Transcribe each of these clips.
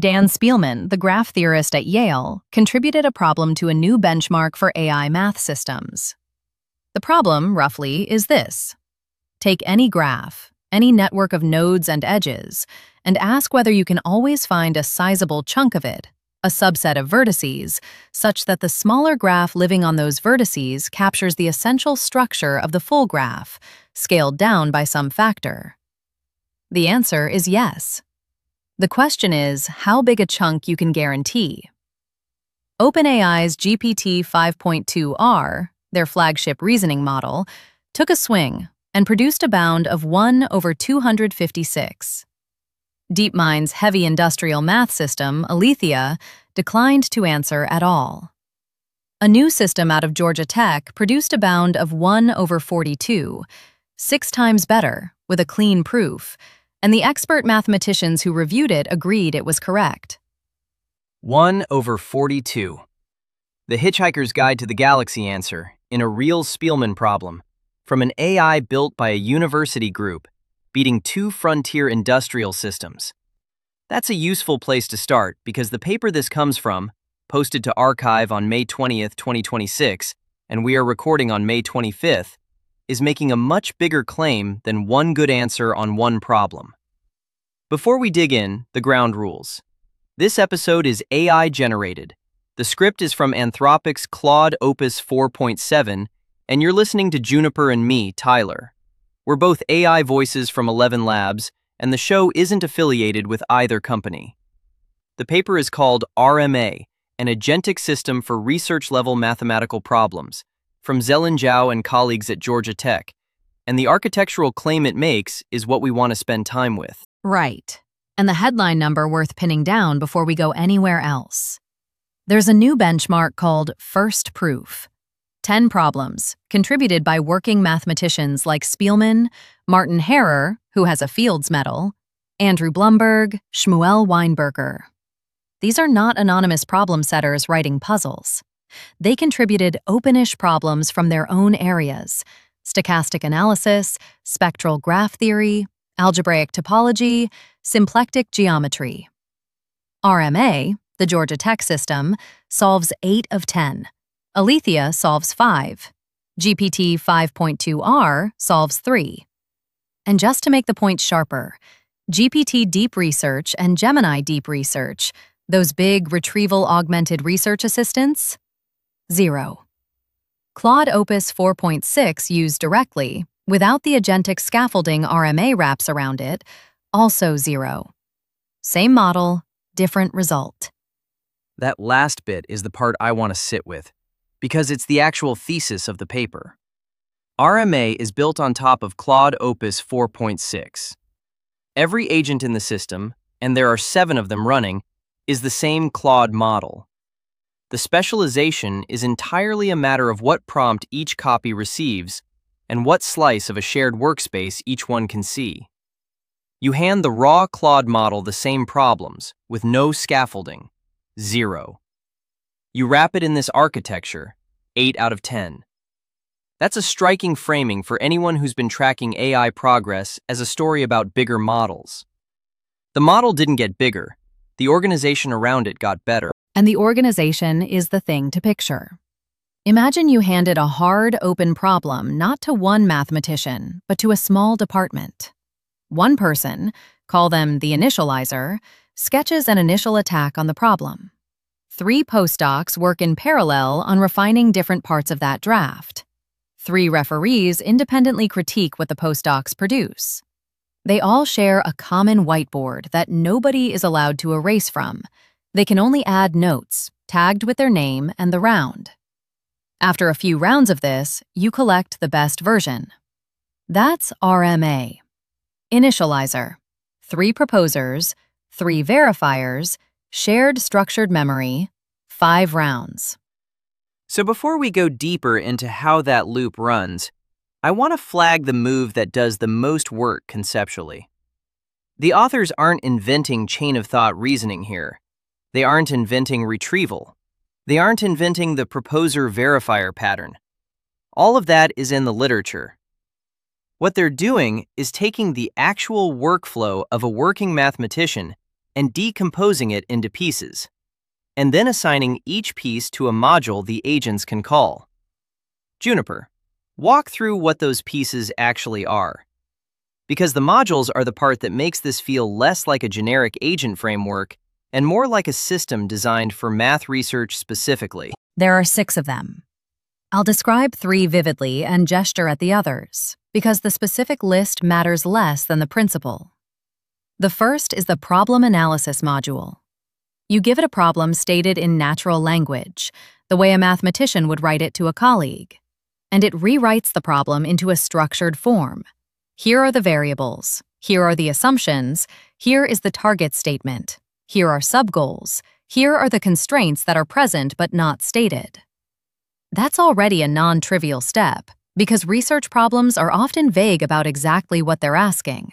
Dan Spielman, the graph theorist at Yale, contributed a problem to a new benchmark for AI math systems. The problem, roughly, is this. Take any graph, any network of nodes and edges, and ask whether you can always find a sizable chunk of it, a subset of vertices, such that the smaller graph living on those vertices captures the essential structure of the full graph, scaled down by some factor. The answer is yes. The question is how big a chunk you can guarantee. OpenAI's GPT-5.2R, their flagship reasoning model, took a swing and produced a bound of 1/256. DeepMind's heavy industrial math system, Alethea, declined to answer at all. A new system out of Georgia Tech produced a bound of 1/42, 6 times better, with a clean proof, and the expert mathematicians who reviewed it agreed it was correct. 1/42. The Hitchhiker's Guide to the Galaxy answer, in a real Spielman problem, from an AI built by a university group, beating 2 frontier industrial systems. That's a useful place to start because the paper this comes from, posted to arXiv on May 20th, 2026, and we are recording on May 25th, is making a much bigger claim than one good answer on one problem. Before we dig in, the ground rules. This episode is AI generated. The script is from Anthropic's Claude Opus 4.7, and you're listening to Juniper and me, Tyler. We're both AI voices from 11 Labs, and the show isn't affiliated with either company. The paper is called RMA, an agentic system for research-level mathematical problems, from Zelin Zhao and colleagues at Georgia Tech, and the architectural claim it makes is what we want to spend time with. Right. And the headline number worth pinning down before we go anywhere else. There's a new benchmark called First Proof. 10 problems, contributed by working mathematicians like Spielman, Martin Harrer, who has a Fields Medal, Andrew Blumberg, Shmuel Weinberger. These are not anonymous problem setters writing puzzles. They contributed openish problems from their own areas: stochastic analysis, spectral graph theory, algebraic topology, symplectic geometry. RMA, the Georgia Tech system, solves 8 of 10. Alethea solves 5. GPT 5.2R solves 3. And just to make the point sharper, GPT Deep Research and Gemini Deep Research, those big retrieval-augmented research assistants, 0. Claude Opus 4.6 used directly, without the agentic scaffolding RMA wraps around it, also 0. Same model, different result. That last bit is the part I want to sit with, because it's the actual thesis of the paper. RMA is built on top of Claude Opus 4.6. Every agent in the system, and there are 7 of them running, is the same Claude model. The specialization is entirely a matter of what prompt each copy receives and what slice of a shared workspace each one can see. You hand the raw Claude model the same problems, with no scaffolding, 0. You wrap it in this architecture, 8 out of 10. That's a striking framing for anyone who's been tracking AI progress as a story about bigger models. The model didn't get bigger, the organization around it got better. And the organization is the thing to picture. Imagine you handed a hard, open problem not to one mathematician, but to a small department. One person, call them the initializer, sketches an initial attack on the problem. 3 postdocs work in parallel on refining different parts of that draft. 3 referees independently critique what the postdocs produce. They all share a common whiteboard that nobody is allowed to erase from. They can only add notes, tagged with their name and the round. After a few rounds of this, you collect the best version. That's RMA. Initializer: 3 proposers, 3 verifiers, shared structured memory, 5 rounds. So before we go deeper into how that loop runs, I want to flag the move that does the most work conceptually. The authors aren't inventing chain-of-thought reasoning here. They aren't inventing retrieval. They aren't inventing the proposer-verifier pattern. All of that is in the literature. What they're doing is taking the actual workflow of a working mathematician and decomposing it into pieces, and then assigning each piece to a module the agents can call. Juniper, walk through what those pieces actually are, because the modules are the part that makes this feel less like a generic agent framework and more like a system designed for math research specifically. There are 6 of them. I'll describe 3 vividly and gesture at the others, because the specific list matters less than the principle. The first is the problem analysis module. You give it a problem stated in natural language, the way a mathematician would write it to a colleague, and it rewrites the problem into a structured form. Here are the variables, here are the assumptions, here is the target statement, here are subgoals, here are the constraints that are present but not stated. That's already a non-trivial step, because research problems are often vague about exactly what they're asking.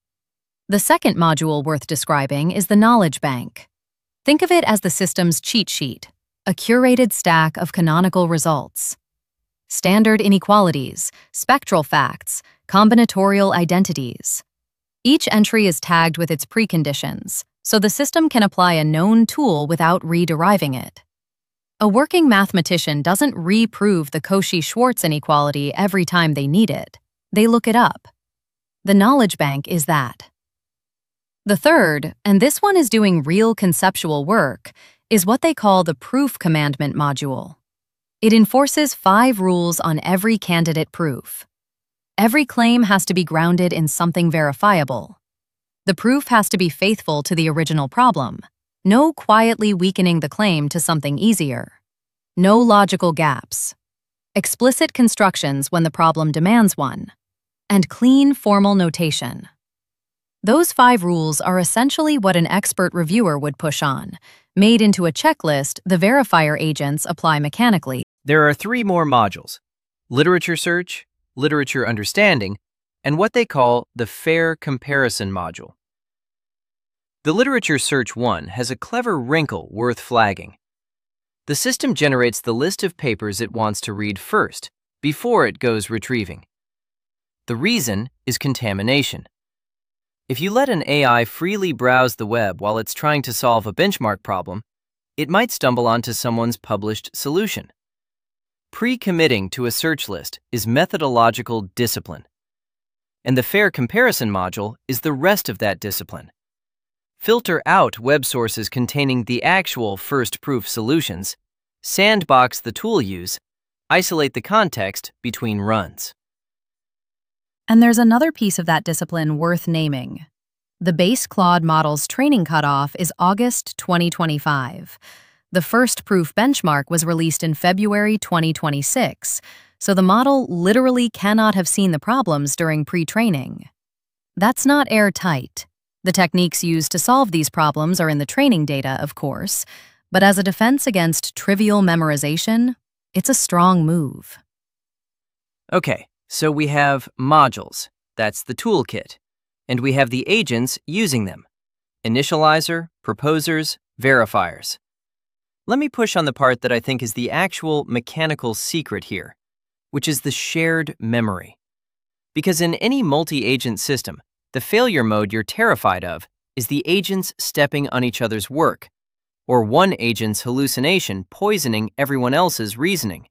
The second module worth describing is the knowledge bank. Think of it as the system's cheat sheet, a curated stack of canonical results. Standard inequalities, spectral facts, combinatorial identities. Each entry is tagged with its preconditions, so the system can apply a known tool without re-deriving it. A working mathematician doesn't reprove the Cauchy-Schwarz inequality every time they need it. They look it up. The knowledge bank is that. The third, and this one is doing real conceptual work, is what they call the proof commandment module. It enforces 5 rules on every candidate proof. Every claim has to be grounded in something verifiable. The proof has to be faithful to the original problem. No quietly weakening the claim to something easier. No logical gaps. Explicit constructions when the problem demands one. And clean formal notation. Those 5 rules are essentially what an expert reviewer would push on. Made into a checklist, the verifier agents apply mechanically. There are 3 more modules: literature search, literature understanding, and what they call the fair comparison module. The literature search one has a clever wrinkle worth flagging. The system generates the list of papers it wants to read first, before it goes retrieving. The reason is contamination. If you let an AI freely browse the web while it's trying to solve a benchmark problem, it might stumble onto someone's published solution. Pre-committing to a search list is methodological discipline, and the fair comparison module is the rest of that discipline. Filter out web sources containing the actual first-proof solutions, sandbox the tool use, isolate the context between runs. And there's another piece of that discipline worth naming. The base Claude model's training cutoff is August 2025. The first proof benchmark was released in February 2026, so the model literally cannot have seen the problems during pre-training. That's not airtight. The techniques used to solve these problems are in the training data, of course, but as a defense against trivial memorization, it's a strong move. Okay, so we have modules, that's the toolkit, and we have the agents using them: initializer, proposers, verifiers. Let me push on the part that I think is the actual mechanical secret here, which is the shared memory. Because in any multi-agent system, the failure mode you're terrified of is the agents stepping on each other's work, or one agent's hallucination poisoning everyone else's reasoning.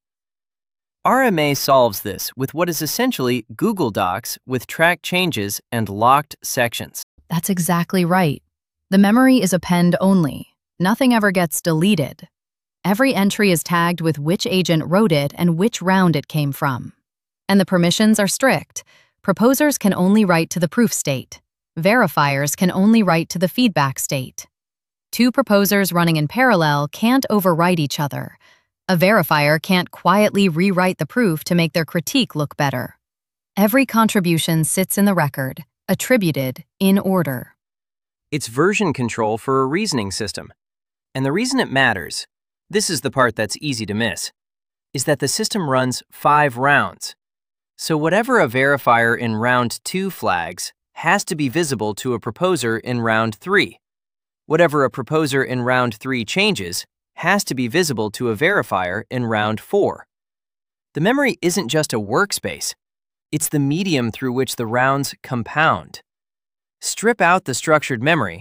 RMA solves this with what is essentially Google Docs with track changes and locked sections. That's exactly right. The memory is append only. Nothing ever gets deleted. Every entry is tagged with which agent wrote it and which round it came from. And the permissions are strict. Proposers can only write to the proof state. Verifiers can only write to the feedback state. 2 proposers running in parallel can't overwrite each other. A verifier can't quietly rewrite the proof to make their critique look better. Every contribution sits in the record, attributed in order. It's version control for a reasoning system. And the reason it matters, this is the part that's easy to miss, is that the system runs 5 rounds. So whatever a verifier in round 2 flags has to be visible to a proposer in round 3. Whatever a proposer in round 3 changes has to be visible to a verifier in round 4. The memory isn't just a workspace, it's the medium through which the rounds compound. Strip out the structured memory,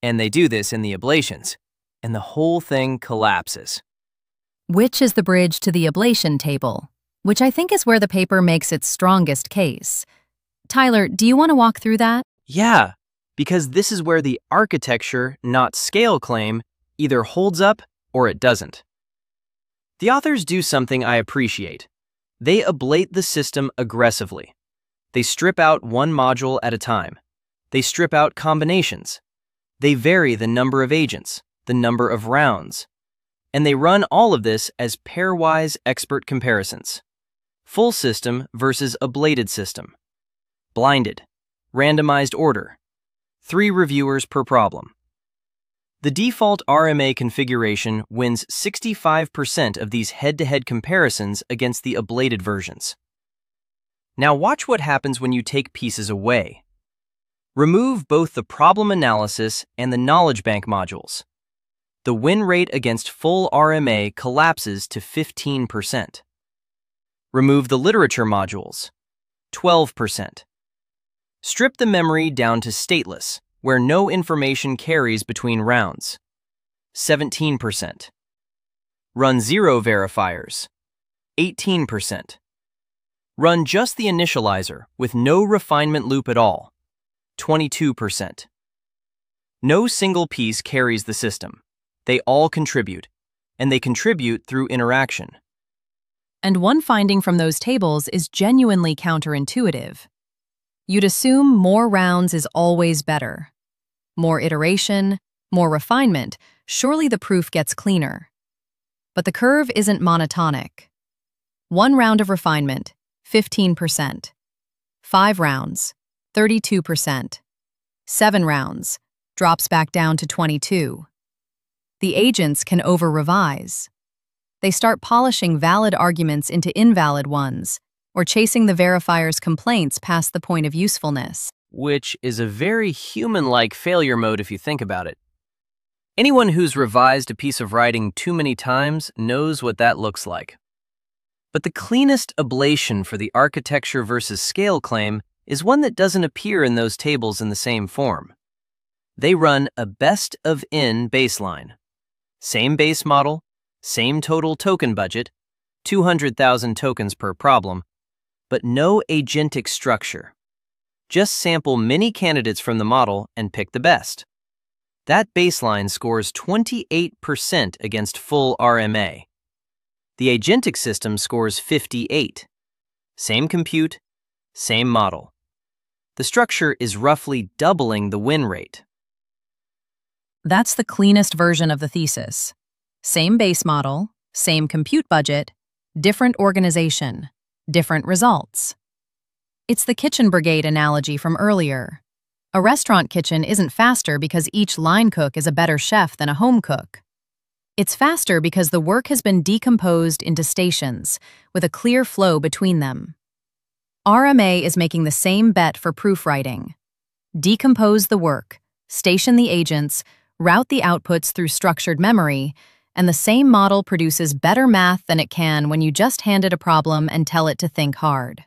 And they do this in the ablations, and the whole thing collapses. Which is the bridge to the ablation table, which I think is where the paper makes its strongest case. Tyler, do you want to walk through that? Yeah, because this is where the architecture, not scale claim, either holds up or it doesn't. The authors do something I appreciate. They ablate the system aggressively. They strip out one module at a time. They strip out combinations. They vary the number of agents, the number of rounds. And they run all of this as pairwise expert comparisons. Full system versus ablated system. Blinded. Randomized order. 3 reviewers per problem. The default RMA configuration wins 65% of these head-to-head comparisons against the ablated versions. Now watch what happens when you take pieces away. Remove both the problem analysis and the knowledge bank modules. The win rate against full RMA collapses to 15%. Remove the literature modules, 12%. Strip the memory down to stateless, where no information carries between rounds, 17%. Run 0 verifiers, 18%. Run just the initializer with no refinement loop at all, 22%. No single piece carries the system. They all contribute, and they contribute through interaction. And one finding from those tables is genuinely counterintuitive. You'd assume more rounds is always better. More iteration, more refinement, surely the proof gets cleaner. But the curve isn't monotonic. 1 round of refinement, 15%. 5 rounds, 32%. 7 rounds, drops back down to 22%. The agents can over-revise. They start polishing valid arguments into invalid ones, or chasing the verifier's complaints past the point of usefulness. Which is a very human-like failure mode if you think about it. Anyone who's revised a piece of writing too many times knows what that looks like. But the cleanest ablation for the architecture versus scale claim is one that doesn't appear in those tables in the same form. They run a best of N baseline. Same base model, same total token budget, 200,000 tokens per problem, but no agentic structure. Just sample many candidates from the model and pick the best. That baseline scores 28% against full RMA. The agentic system scores 58%. Same compute, same model. The structure is roughly doubling the win rate. That's the cleanest version of the thesis. Same base model, same compute budget, different organization, different results. It's the kitchen brigade analogy from earlier. A restaurant kitchen isn't faster because each line cook is a better chef than a home cook. It's faster because the work has been decomposed into stations, with a clear flow between them. RMA is making the same bet for proofwriting. Decompose the work, station the agents, route the outputs through structured memory, and the same model produces better math than it can when you just hand it a problem and tell it to think hard.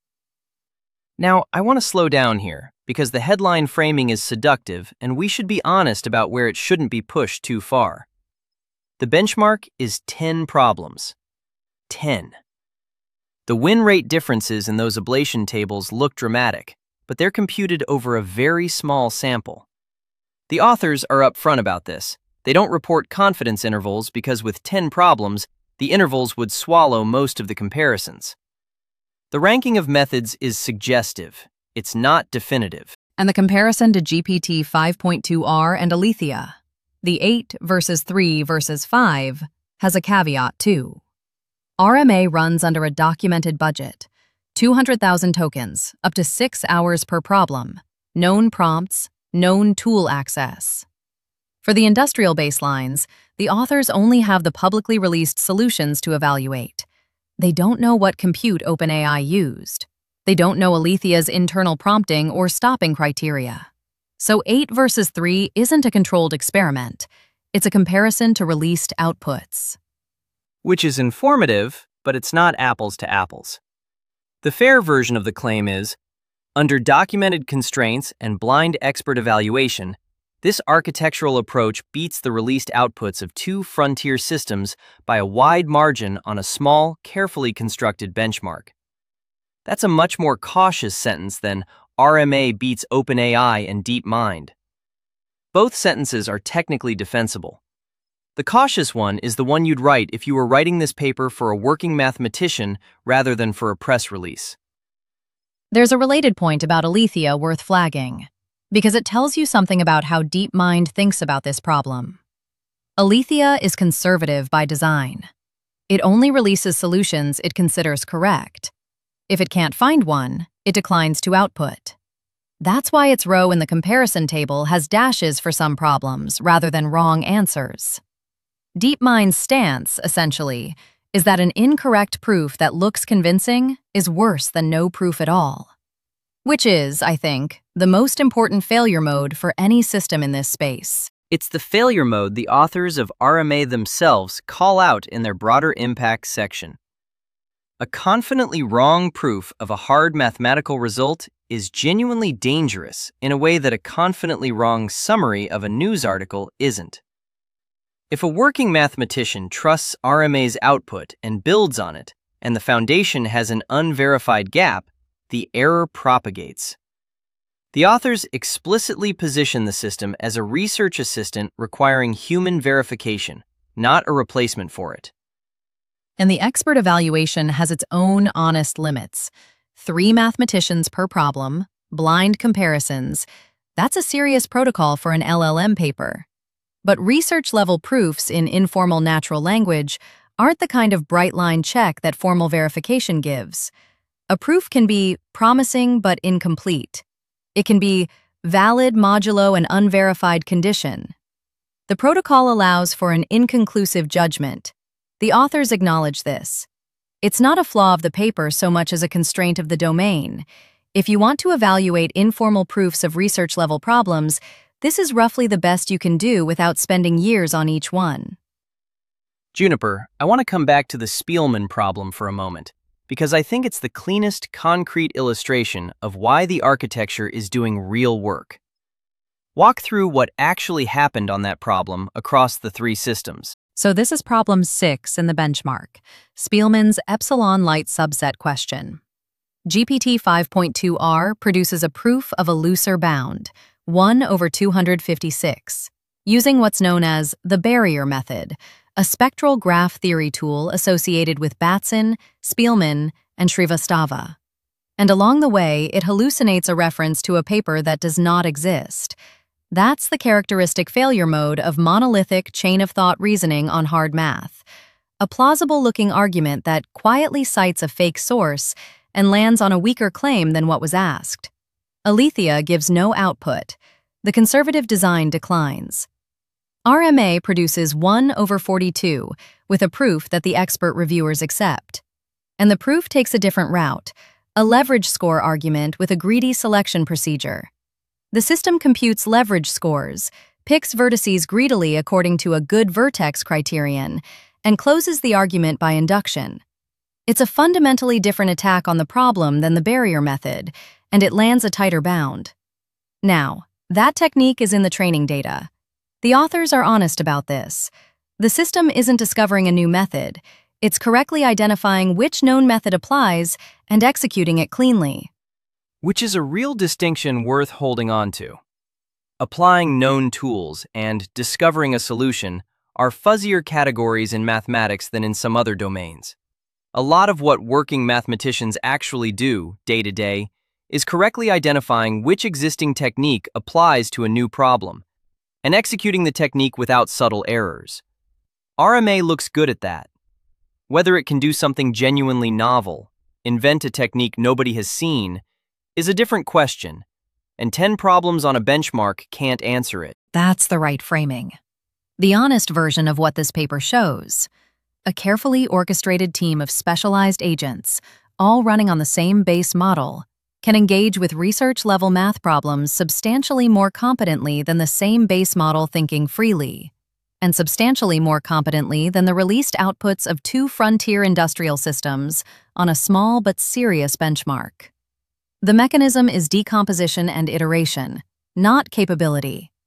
Now, I want to slow down here, because the headline framing is seductive and we should be honest about where it shouldn't be pushed too far. The benchmark is 10 problems. 10. The win rate differences in those ablation tables look dramatic, but they're computed over a very small sample. The authors are upfront about this. They don't report confidence intervals because with 10 problems, the intervals would swallow most of the comparisons. The ranking of methods is suggestive. It's not definitive. And the comparison to GPT 5.2R and Alethea, the 8 versus 3 versus 5, has a caveat too. RMA runs under a documented budget, 200,000 tokens, up to 6 hours per problem, known prompts, known tool access. For the industrial baselines, the authors only have the publicly released solutions to evaluate. They don't know what compute OpenAI used. They don't know Alethea's internal prompting or stopping criteria. So 8 versus 3 isn't a controlled experiment. It's a comparison to released outputs. Which is informative, but it's not apples to apples. The fair version of the claim is, under documented constraints and blind expert evaluation, This architectural approach beats the released outputs of two frontier systems by a wide margin on a small, carefully constructed benchmark. That's a much more cautious sentence than RMA beats OpenAI and DeepMind. Both sentences are technically defensible. The cautious one is the one you'd write if you were writing this paper for a working mathematician rather than for a press release. There's a related point about Alethea worth flagging, because it tells you something about how DeepMind thinks about this problem. Alethea is conservative by design. It only releases solutions it considers correct. If it can't find one, it declines to output. That's why its row in the comparison table has dashes for some problems rather than wrong answers. DeepMind's stance, essentially, is that an incorrect proof that looks convincing is worse than no proof at all. Which is, I think, the most important failure mode for any system in this space. It's the failure mode the authors of RMA themselves call out in their broader impact section. A confidently wrong proof of a hard mathematical result is genuinely dangerous in a way that a confidently wrong summary of a news article isn't. If a working mathematician trusts RMA's output and builds on it, and the foundation has an unverified gap, the error propagates. The authors explicitly position the system as a research assistant requiring human verification, not a replacement for it. And the expert evaluation has its own honest limits. 3 mathematicians per problem, blind comparisons. That's a serious protocol for an LLM paper. But research-level proofs in informal natural language aren't the kind of bright-line check that formal verification gives. A proof can be promising but incomplete. It can be valid modulo an unverified condition. The protocol allows for an inconclusive judgment. The authors acknowledge this. It's not a flaw of the paper so much as a constraint of the domain. If you want to evaluate informal proofs of research-level problems, this is roughly the best you can do without spending years on each one. Juniper, I want to come back to the Spielman problem for a moment, because I think it's the cleanest, concrete illustration of why the architecture is doing real work. Walk through what actually happened on that problem across the 3 systems. So this is problem 6 in the benchmark, Spielman's epsilon light subset question. GPT 5.2R produces a proof of a looser bound, 1/256, using what's known as the barrier method, a spectral graph theory tool associated with Batson, Spielman, and Srivastava. And along the way, it hallucinates a reference to a paper that does not exist. That's the characteristic failure mode of monolithic chain-of-thought reasoning on hard math, a plausible-looking argument that quietly cites a fake source and lands on a weaker claim than what was asked. Alethea gives no output. The conservative design declines. RMA produces 1/42 with a proof that the expert reviewers accept. And the proof takes a different route, a leverage score argument with a greedy selection procedure. The system computes leverage scores, picks vertices greedily according to a good vertex criterion, and closes the argument by induction. It's a fundamentally different attack on the problem than the barrier method, and it lands a tighter bound. Now, that technique is in the training data. The authors are honest about this. The system isn't discovering a new method. It's correctly identifying which known method applies and executing it cleanly. Which is a real distinction worth holding on to. Applying known tools and discovering a solution are fuzzier categories in mathematics than in some other domains. A lot of what working mathematicians actually do, day to day, is correctly identifying which existing technique applies to a new problem, and executing the technique without subtle errors. RMA looks good at that. Whether it can do something genuinely novel, invent a technique nobody has seen, is a different question, and 10 problems on a benchmark can't answer it. That's the right framing. The honest version of what this paper shows. A carefully orchestrated team of specialized agents, all running on the same base model, can engage with research-level math problems substantially more competently than the same base model thinking freely, and substantially more competently than the released outputs of 2 frontier industrial systems on a small but serious benchmark. The mechanism is decomposition and iteration, not capability.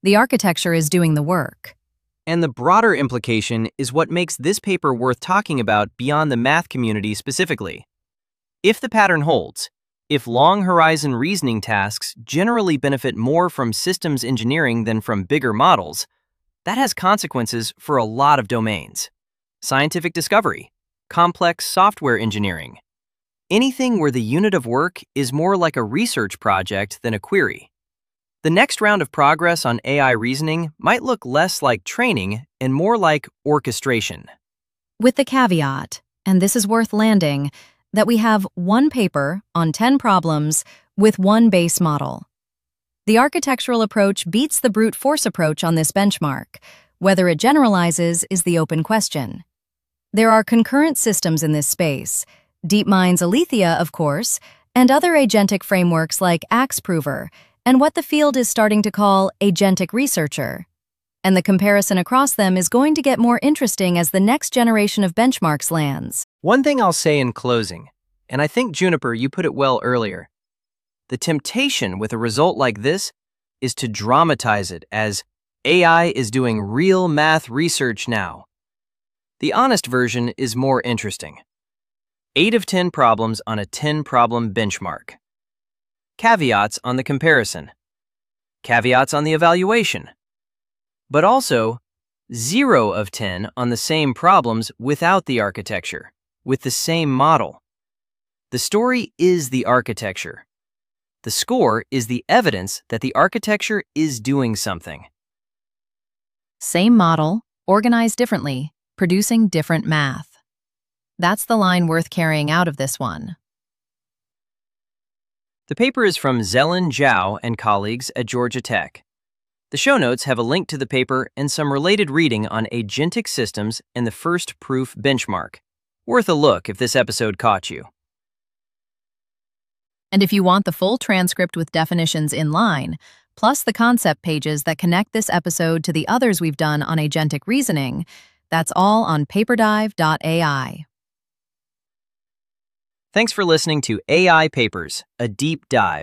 The architecture is doing the work. And the broader implication is what makes this paper worth talking about beyond the math community specifically. If the pattern holds, if long-horizon reasoning tasks generally benefit more from systems engineering than from bigger models, that has consequences for a lot of domains. Scientific discovery, complex software engineering, anything where the unit of work is more like a research project than a query. The next round of progress on AI reasoning might look less like training and more like orchestration. With the caveat, and this is worth landing, that we have one paper on 10 problems with one base model. The architectural approach beats the brute force approach on this benchmark. Whether it generalizes is the open question. There are concurrent systems in this space, DeepMind's Alethea, of course, and other agentic frameworks like AxeProver, and what the field is starting to call agentic researcher. And the comparison across them is going to get more interesting as the next generation of benchmarks lands. One thing I'll say in closing, and I think, Juniper, you put it well earlier, the temptation with a result like this is to dramatize it as AI is doing real math research now. The honest version is more interesting. 8 of 10 problems on a 10-problem benchmark. Caveats on the comparison. Caveats on the evaluation. But also, 0 of 10 on the same problems without the architecture, with the same model. The story is the architecture. The score is the evidence that the architecture is doing something. Same model, organized differently, producing different math. That's the line worth carrying out of this one. The paper is from Zelen Zhao and colleagues at Georgia Tech. The show notes have a link to the paper and some related reading on agentic systems and the first proof benchmark. Worth a look if this episode caught you. And if you want the full transcript with definitions in line, plus the concept pages that connect this episode to the others we've done on agentic reasoning, that's all on paperdive.ai. Thanks for listening to AI Papers, a deep dive.